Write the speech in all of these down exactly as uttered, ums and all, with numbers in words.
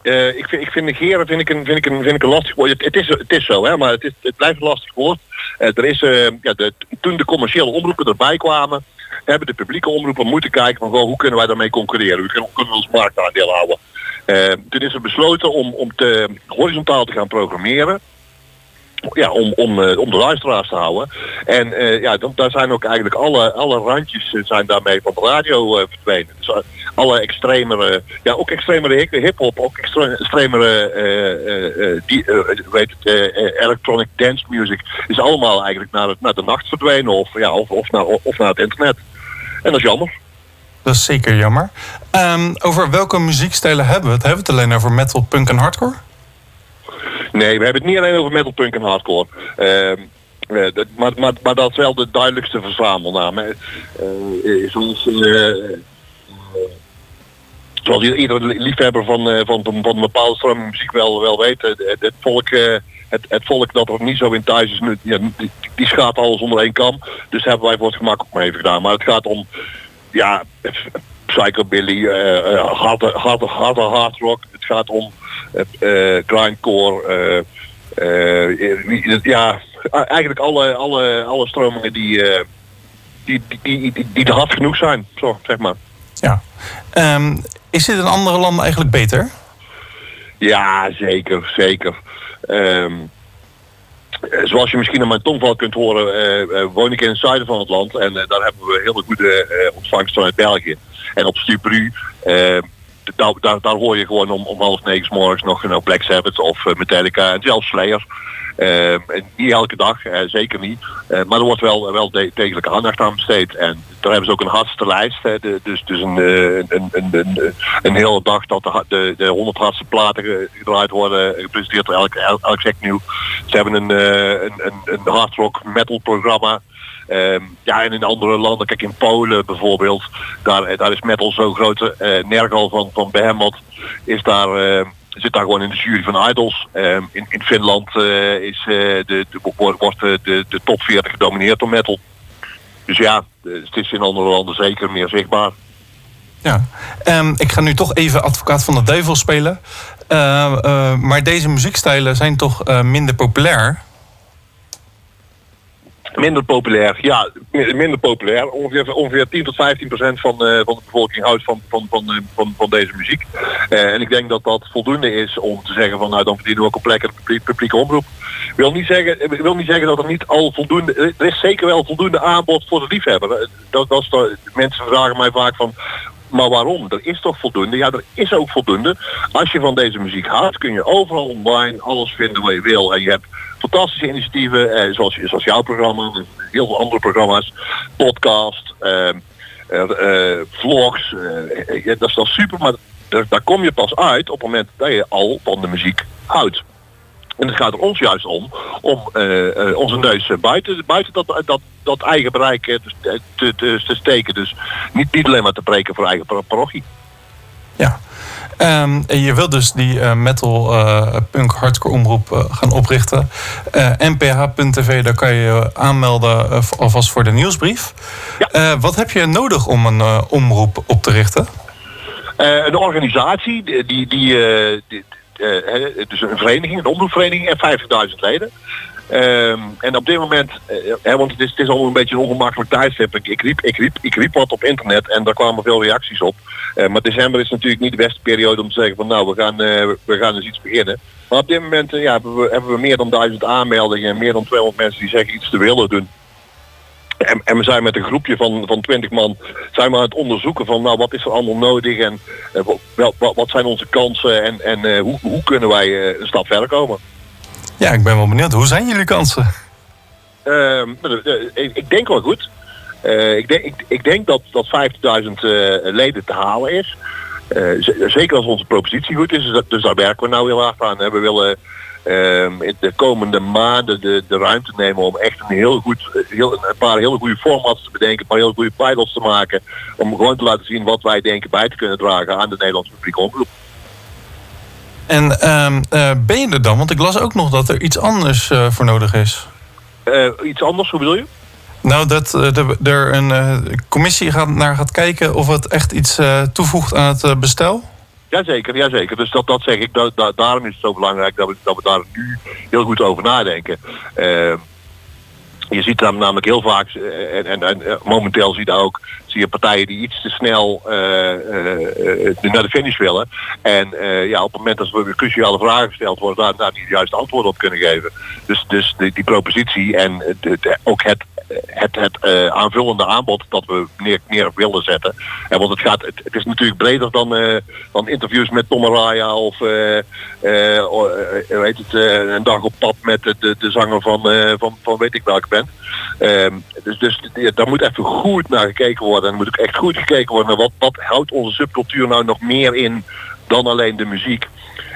Uh, ik, vind, ik vind negeren vind ik een, vind ik een, vind ik een lastig woord. Het, het, is, het is zo, hè, maar het, is, het blijft een lastig woord. Uh, er is, uh, ja, de, toen de commerciële omroepen erbij kwamen, hebben de publieke omroepen moeten kijken van well, hoe kunnen wij daarmee concurreren? Hoe kunnen, hoe kunnen we ons marktaandeel houden? Uh, toen is er besloten om, om te horizontaal te gaan programmeren. Ja, om, om, uh, om de luisteraars te houden. En uh, ja, dan, daar zijn ook eigenlijk alle, alle randjes uh, zijn daarmee van de radio uh, verdwenen. Dus uh, alle extremere, ja ook extremere hip-hop, ook extre- extremere uh, uh, die, uh, weet het, uh, electronic dance music is allemaal eigenlijk naar, het, naar de nacht verdwenen of, ja, of, of, naar, of naar het internet. En dat is jammer. Dat is zeker jammer. Um, over welke muziekstijlen hebben we het? Hebben we het alleen over metal, punk en hardcore? Nee, we hebben het niet alleen over metal, punk en hardcore. Uh, uh, dat, maar, maar, maar dat is wel de duidelijkste verzamelnaam. Uh, uh, zoals, uh, uh, zoals iedere liefhebber van, uh, van, van, van een bepaalde stroming muziek wel, wel weet. Het, het, volk, uh, het, het volk dat er niet zo in thuis is, nu, ja, die, die schaadt alles onder één kam. Dus hebben wij voor het gemak ook maar even gedaan. Maar het gaat om, ja, psychobilly, uh, harde, harde, harde hard rock. Het gaat om Uh, uh, grindcore, uh, uh, ja, eigenlijk alle, alle, alle stromingen die, uh, die, die, die, die, die hard genoeg zijn, zo, zeg maar. Ja. Um, is dit in andere landen eigenlijk beter? Ja, zeker, zeker. Um, zoals je misschien aan mijn tongval kunt horen, uh, uh, woon ik in het zuiden van het land en uh, daar hebben we hele goede uh, ontvangst vanuit België. En op Stupru, uh, Daar, daar, daar hoor je gewoon om, om half negen 's morgens nog nou, Black Sabbath of uh, Metallica en zelfs Slayer. Uh, en niet elke dag, uh, zeker niet. Uh, maar er wordt wel, wel de, degelijk aandacht aan besteed. En daar hebben ze ook een hardste lijst. Hè. De, dus dus een, uh, een, een, een, een, een hele dag dat de, de, de honderd hardste platen gedraaid worden, gepresenteerd door elk, elk, elk sect nieuw. Ze hebben een, uh, een, een, een hard rock metal programma. Um, ja, en in andere landen, kijk in Polen bijvoorbeeld, daar, daar is metal zo groot. Uh, Nergal van, van Behemoth is daar, uh, zit daar gewoon in de jury van Idols. Um, in, in Finland uh, is, uh, de, de, wordt, wordt de, de, de top veertig gedomineerd door metal. Dus ja, het is in andere landen zeker meer zichtbaar. Ja, um, ik ga nu toch even advocaat van de duivel spelen. Uh, uh, maar deze muziekstijlen zijn toch uh, minder populair? Minder populair, ja, minder populair. Ongeveer, ongeveer tien tot vijftien procent van, uh, van de bevolking houdt van, van, van, van, van deze muziek. Uh, en ik denk dat dat voldoende is om te zeggen van nou dan verdienen we ook een plek in de publiek, publieke omroep. Ik wil niet zeggen, ik wil niet zeggen dat er niet al voldoende, er is zeker wel voldoende aanbod voor de liefhebber. Dat, dat is de, mensen vragen mij vaak van, maar waarom? Er is toch voldoende? Ja, er is ook voldoende. Als je van deze muziek houdt, kun je overal online alles vinden wat je wil. En je hebt fantastische initiatieven, eh, zoals, zoals jouw programma, heel veel andere programma's, podcast, eh, eh, vlogs. Eh, ja, dat is dan super, maar daar, daar kom je pas uit op het moment dat je al van de muziek houdt. En het gaat er ons juist om, om uh, uh, onze neus buiten, buiten dat, dat, dat eigen bereik uh, te, te, te steken. Dus niet, niet alleen maar te preken voor eigen parochie. Ja, um, je wilt dus die uh, metal, uh, punk, hardcore omroep uh, gaan oprichten. Uh, N P H punt T V, daar kan je je aanmelden uh, alvast voor de nieuwsbrief. Ja. Uh, wat heb je nodig om een uh, omroep op te richten? Uh, een organisatie, die... die, die, uh, die Uh, dus een vereniging, een omroepvereniging en vijftigduizend leden. Um, en op dit moment, uh, hè, want het is, het is al een beetje een ongemakkelijk tijdstip. Ik, ik, riep, ik, riep, ik riep wat op internet en daar kwamen veel reacties op. Uh, maar december is natuurlijk niet de beste periode om te zeggen van nou, we gaan, uh, we gaan dus iets beginnen. Maar op dit moment uh, ja, hebben, we, hebben we meer dan duizend aanmeldingen en meer dan tweehonderd mensen die zeggen iets te willen doen. En, en we zijn met een groepje van, van twintig man zijn we aan het onderzoeken van nou wat is er allemaal nodig en uh, wat, wat, wat zijn onze kansen en, en uh, hoe, hoe kunnen wij uh, een stap verder komen. Ja, ik ben wel benieuwd. Hoe zijn jullie kansen? Uh, uh, ik denk wel goed. Uh, ik, denk, ik, ik denk dat, dat vijftigduizend uh, leden te halen is. Uh, z- zeker als onze propositie goed is, dus, dat, dus daar werken we nou heel hard aan. We willen Um, in de komende maanden de, de ruimte nemen om echt een heel goed, heel, een paar hele goede formats te bedenken, een paar hele goede pilots te maken, om gewoon te laten zien wat wij denken bij te kunnen dragen aan de Nederlandse publieke omroep. En um, uh, ben je er dan? Want ik las ook nog dat er iets anders uh, voor nodig is. Uh, iets anders, hoe bedoel je? Nou, dat uh, de, er een uh, commissie gaat, naar gaat kijken of het echt iets uh, toevoegt aan het uh, bestel. Jazeker, jazeker. Dus dat, dat zeg ik. Da, da, daarom is het zo belangrijk dat we, dat we daar nu heel goed over nadenken. Uh, je ziet daar namelijk heel vaak, en, en, en momenteel zie je ook, zie je partijen die iets te snel uh, uh, uh, naar de finish willen. En uh, ja, op het moment dat er weer cruciale vragen gesteld worden, daar, daar niet de juiste antwoorden op kunnen geven. Dus, dus die, die propositie en de, de, ook het het, het uh, aanvullende aanbod dat we neer, neer wilden zetten. En want het gaat, het, het is natuurlijk breder dan, uh, dan interviews met Tom Araya of uh, uh, uh, weet het, uh, een dag op pad met de, de, de zanger van, uh, van, van weet ik welke band. Um, dus dus ja, daar moet even goed naar gekeken worden. En er moet ook echt goed gekeken worden naar wat, wat houdt onze subcultuur nou nog meer in dan alleen de muziek.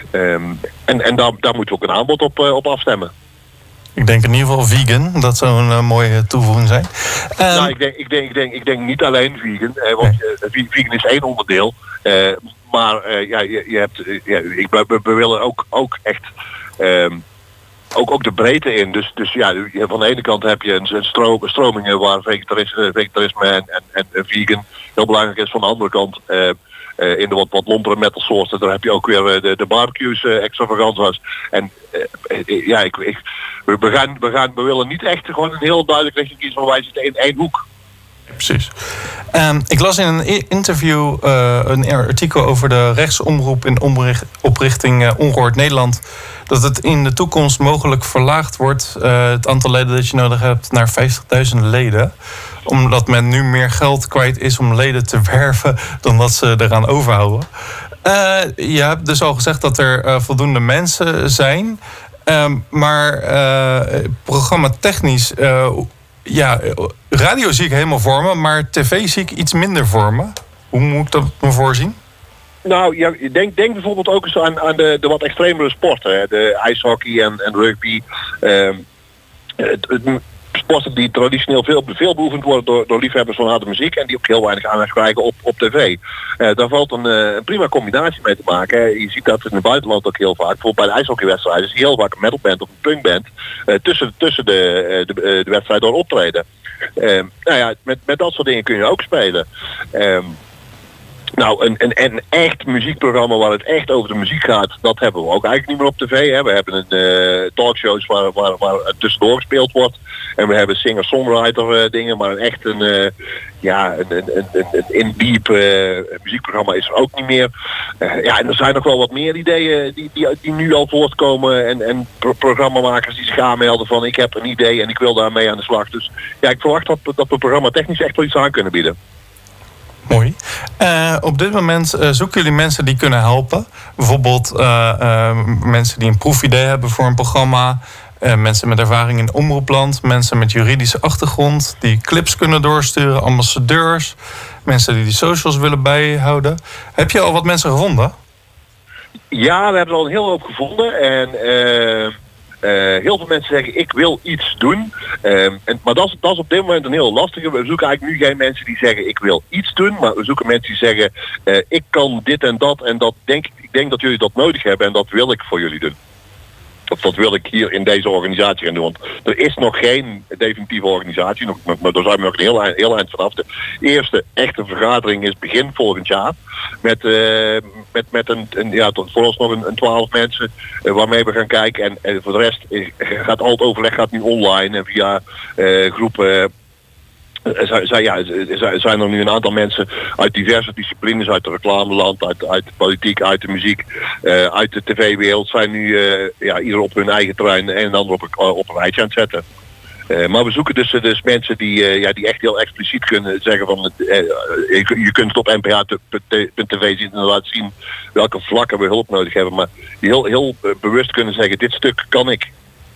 Um, en en daar, daar moeten we ook een aanbod op, uh, op afstemmen. Ik denk in ieder geval vegan, dat zou een uh, mooie toevoeging zijn. Um, nou, ik denk, ik, denk, ik, denk, ik denk niet alleen vegan, eh, want nee. uh, vegan is één onderdeel. Uh, maar uh, ja, je, je hebt, uh, ja, ik, we, we willen ook, ook echt um, ook, ook de breedte in. Dus, dus ja, van de ene kant heb je een, een stro, stromingen waar vegetarisme, vegetarisme en, en, en vegan heel belangrijk is. Van de andere kant uh, Uh, in de wat, wat lompere metal soorten, daar heb je ook weer uh, de, de barbecues uh, extravaganza's. En uh, uh, ja, ik, ik, we, we, gaan, we, gaan, we willen niet echt gewoon een heel duidelijk richting kiezen, maar wij zitten in één hoek. Precies. Um, ik las in een interview uh, een artikel over de rechtsomroep in omricht, oprichting uh, Ongehoord Nederland, dat het in de toekomst mogelijk verlaagd wordt, uh, het aantal leden dat je nodig hebt, naar vijftigduizend leden. Omdat men nu meer geld kwijt is om leden te werven dan dat ze eraan overhouden. Uh, je hebt dus al gezegd dat er uh, voldoende mensen zijn. Um, maar uh, programma technisch, uh, ja, radio zie ik helemaal voor me, maar tv zie ik iets minder voor me. Hoe moet ik dat me voorzien? Nou, ja, denk, denk bijvoorbeeld ook eens aan, aan de, de wat extremere sporten. Hè? De ijshockey en, en rugby. Um, het, het, sporten die traditioneel veel, veel beoefend worden door, door liefhebbers van harde muziek en die ook heel weinig aandacht krijgen op, op tv. Uh, daar valt een, uh, een prima combinatie mee te maken. Je ziet dat in het buitenland ook heel vaak. Bijvoorbeeld bij de ijshockeywedstrijden zie je heel vaak een metalband of een punkband uh, tussen, tussen de, de, de, de wedstrijd door optreden. Uh, nou ja, met, met dat soort dingen kun je ook spelen. Um, Nou, een, een, een echt muziekprogramma waar het echt over de muziek gaat, dat hebben we ook eigenlijk niet meer op tv. Hè. We hebben een uh, talkshows waar, waar, waar het tussendoor gespeeld wordt. En we hebben singer-songwriter uh, dingen, maar een echt een, uh, ja, een, een, een, een in-diep uh, muziekprogramma is er ook niet meer. Uh, ja, en er zijn nog wel wat meer ideeën die, die, die nu al voortkomen en, en pro- programmamakers die zich aanmelden van ik heb een idee en ik wil daarmee aan de slag. Dus ja, ik verwacht dat, dat we programma technisch echt wel iets aan kunnen bieden. Mooi. Uh, op dit moment uh, zoeken jullie mensen die kunnen helpen. Bijvoorbeeld uh, uh, mensen die een proefidee hebben voor een programma. Uh, mensen met ervaring in omroepland. Mensen met juridische achtergrond. Die clips kunnen doorsturen. Ambassadeurs. Mensen die die socials willen bijhouden. Heb je al wat mensen gevonden? Ja, we hebben er al een heel hoop gevonden. En uh, uh, heel veel mensen zeggen ik wil iets doen. Uh, en, maar dat is, dat is op dit moment een heel lastige. We zoeken eigenlijk nu geen mensen die zeggen ik wil iets doen. Maar we zoeken mensen die zeggen uh, ik kan dit en dat. En dat denk, ik denk dat jullie dat nodig hebben. En dat wil ik voor jullie doen. Of dat wil ik hier in deze organisatie gaan doen. Want er is nog geen definitieve organisatie. Nog, maar daar zijn we nog een heel, heel eind vanaf. De eerste echte vergadering is begin volgend jaar. Met, uh, met, met een, een, ja, tot vooralsnog een, een twaalf mensen uh, waarmee we gaan kijken. En, en voor de rest uh, gaat al het overleg gaat nu online en via uh, groepen. Zijn, ja, zijn er nu een aantal mensen uit diverse disciplines, uit de reclameland, uit, uit de politiek, uit de muziek, uh, uit de tv-wereld, zijn nu uh, ja, ieder op hun eigen terrein en een ander op een, op een rijtje aan het zetten. Uh, maar we zoeken dus, dus mensen die, uh, ja, die echt heel expliciet kunnen zeggen van uh, je, je kunt het op n p h punt t v zien en laten zien welke vlakken we hulp nodig hebben, maar die heel, heel uh, bewust kunnen zeggen dit stuk kan ik.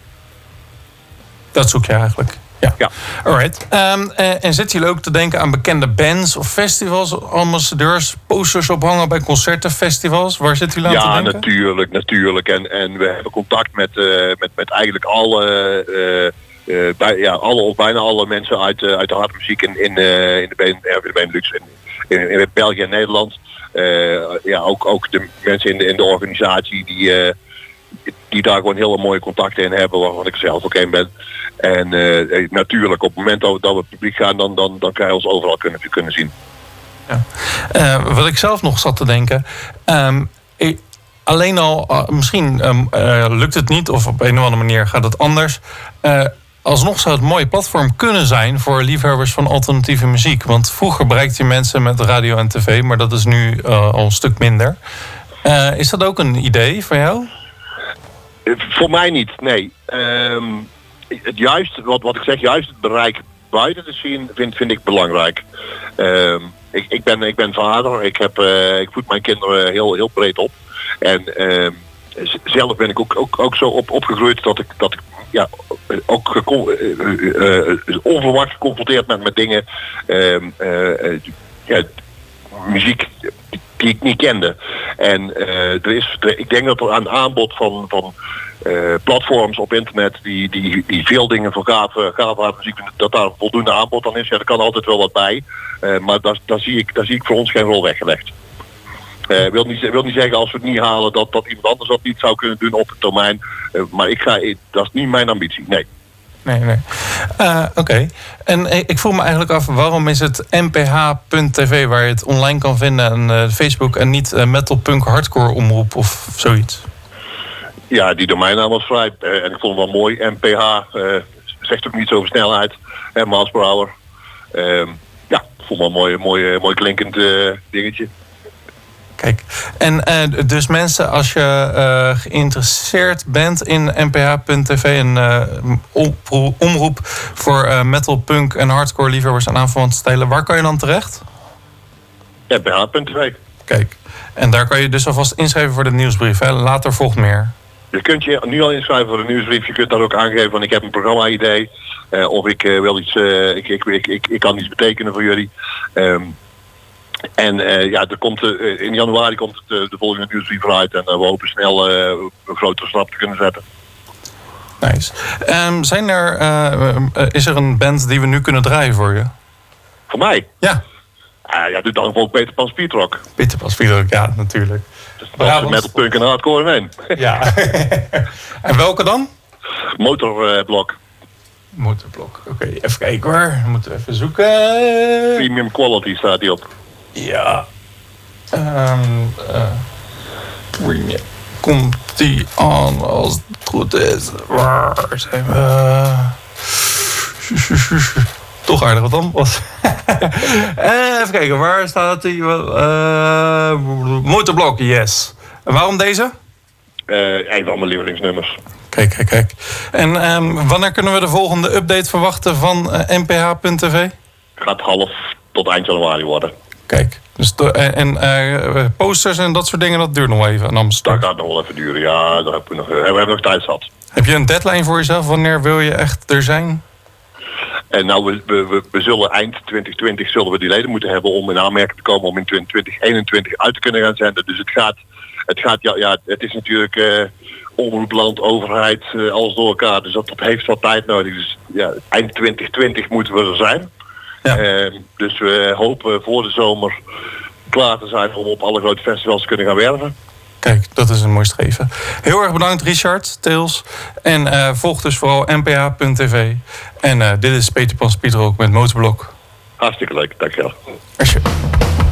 Dat zoek je eigenlijk. Ja. ja. Alright. Um, en, en zitten jullie ook te denken aan bekende bands of festivals, ambassadeurs, posters ophangen bij concerten, festivals? Waar zitten jullie aan ja, te denken? Ja, natuurlijk, natuurlijk. En, en we hebben contact met, uh, met, met eigenlijk alle, uh, uh, bij, ja, alle of bijna alle mensen uit, uh, uit de harde muziek in, in, uh, in de, ben, uh, de Benelux, in, in, in België en Nederland. Uh, ja, ook, ook de mensen in de, in de organisatie die, uh, die daar gewoon hele mooie contacten in hebben, waarvan ik zelf ook een ben. En uh, natuurlijk, op het moment dat we, dat we publiek gaan, dan, dan, dan kan je ons overal kunnen, kunnen zien. Ja. Uh, wat ik zelf nog zat te denken. Um, ik, alleen al, uh, misschien um, uh, lukt het niet, of op een of andere manier gaat het anders. Uh, alsnog zou het een mooi platform kunnen zijn voor liefhebbers van alternatieve muziek. Want vroeger bereikte je mensen met radio en tv, maar dat is nu uh, al een stuk minder. Uh, is dat ook een idee van jou? Uh, voor mij niet, nee. Um, het juist, wat, wat ik zeg, juist het bereik buiten te zien, vind, vind ik belangrijk. Um, ik, ik, ben, ik ben vader, ik, heb, uh, ik voed mijn kinderen heel, heel breed op. En uh, zelf ben ik ook, ook, ook zo op, opgegroeid dat ik, dat ik ja, ook gecon- uh, uh, uh, onverwacht geconfronteerd ben met dingen, uh, uh, uh, ja, muziek die ik niet kende. En uh, er is, er, ik denk dat er aan aanbod van, van uh, platforms op internet die, die, die veel dingen voor gave, gave muziek doen, dat daar voldoende aanbod aan is. Ja, er kan altijd wel wat bij, uh, maar daar, daar, zie ik, daar zie ik voor ons geen rol weggelegd. Ik uh, wil, niet, wil niet zeggen als we het niet halen dat, dat iemand anders dat niet zou kunnen doen op het domein. Uh, maar ik ga, dat is niet mijn ambitie, nee. Nee, nee. Uh, Oké. Okay. En ik vroeg me eigenlijk af, waarom is het n p h punt t v waar je het online kan vinden en uh, Facebook en niet uh, Metal Punk Hardcore Omroep of zoiets? Ja, die domeinnaam was vrij. Uh, en ik vond het wel mooi. N P H uh, zegt ook niets over snelheid en miles per hour. Uh, ja, ik vond het wel een mooi, mooi, mooi klinkend uh, dingetje. Kijk, en uh, dus mensen, als je uh, geïnteresseerd bent in n p h punt t v, een uh, omroep voor uh, metal, punk en hardcore liefhebbers en aanverwante stijlen, waar kan je dan terecht? n p h punt t v. Kijk, en daar kan je dus alvast inschrijven voor de nieuwsbrief, hè? Later volgt meer. Je kunt je nu al inschrijven voor de nieuwsbrief. Je kunt daar ook aangeven van ik heb een programma-idee. Uh, of ik uh, wil iets, uh, ik, ik, ik, ik, ik kan iets betekenen voor jullie. Um, En uh, ja, er komt, uh, in januari komt het, uh, de volgende nieuwsbrief uit. En uh, we hopen snel uh, een grotere stap te kunnen zetten. Nice. Um, zijn er, uh, uh, is er een band die we nu kunnen draaien voor je? Voor mij? Ja. Uh, ja, doe dan ook Peter Pan Speedrock. Peter Pan Speedrock, ja, natuurlijk. Dat is metal, punk en hardcore in één. Ja. En welke dan? Motorblok. Uh, Motorblok, oké. Okay, even kijken hoor. Dan moeten we even zoeken. Premium quality staat die op. Ja. Um, uh, premium. Komt die aan als het goed is? Waar zijn we? Toch aardig wat dan was. Even kijken, waar staat die? Uh, Motorblok, yes. En waarom deze? Uh, een van mijn lievelingsnummers. Kijk, kijk, kijk. En um, wanneer kunnen we de volgende update verwachten van uh, n p h punt t v? Gaat half tot eind januari worden. Kijk, dus de, en uh, posters en dat soort dingen, dat duurt nog even. En dan dat gaat nog wel even duren, ja. Daar hebben we, nog, we hebben nog tijd zat. Heb je een deadline voor jezelf? Wanneer wil je echt er zijn? En nou, we, we, we zullen eind twintig twintig zullen we die leden moeten hebben om in aanmerking te komen om in twintig eenentwintig uit te kunnen gaan zenden. Dus het gaat, het gaat ja, ja het is natuurlijk uh, omroepland, overheid, uh, alles door elkaar. Dus dat, dat heeft wat tijd nodig. Dus ja, eind twintig twintig moeten we er zijn. Ja. Uh, dus we hopen voor de zomer klaar te zijn om op alle grote festivals te kunnen gaan werven. Kijk, dat is een mooi streven. Heel erg bedankt Richard, Tails. En uh, volg dus vooral n p h punt t v. En uh, dit is Peter Pan Speedrock met Motorblok. Hartstikke leuk, dankjewel. Alsjeblieft.